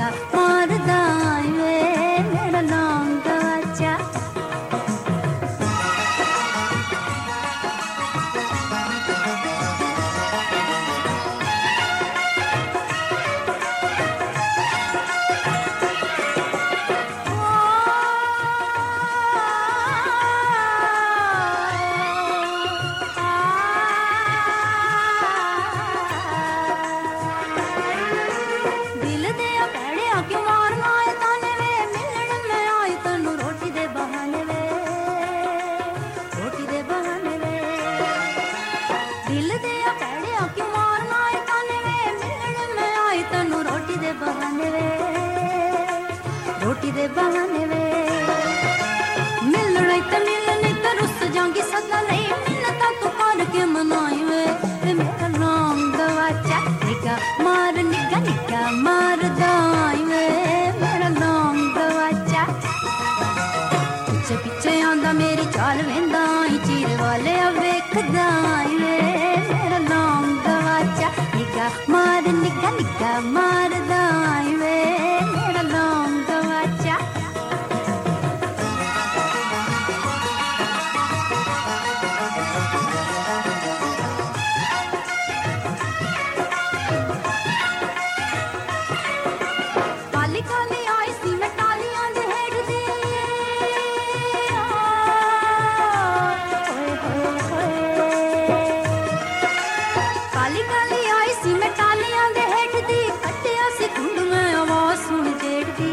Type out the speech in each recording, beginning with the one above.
निगाह मारदा वे मेरा लौंग गवाचा। रोटी दे बहाने वे मिलने तो मिलने तो रुस जाऊंगी सदा नहीं मिलता तो कर के मनाई वे मेरा लौंग गवाचा। निगाह मार दाई वे मेरा लौंग गवाचा। पीछे पीछे आंदा मेरी चाल वेंदा चीर वाले वेखदा वे मेरा लौंग गवाचा। निगाह मार दाई वे मेरा लौंग गवाचा। काली काली आई सी मैं टालियां दे हेठ दी काली काली आई सी मैं टालियां दे हेठ दी कट्टिया सी कुंड में आवाज सुन जेड़दी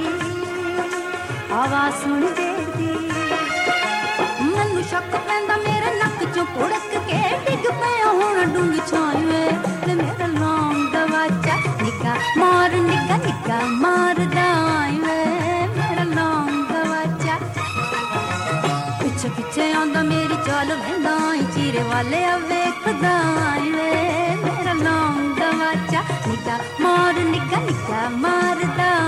मैनू शक पैंदा मेरे नक चों पुड़क के डिग पिया हुण डूंगी छाई वे मेरा लौंग गवाचा। निगाह मार दाई वे मेरा लौंग गवाचा। पीछे पीछे आंदा मेरी चाल वेंदा चीरे वाले वेखदा वे मेरा लौंग गवाचा। निगाह मार दाई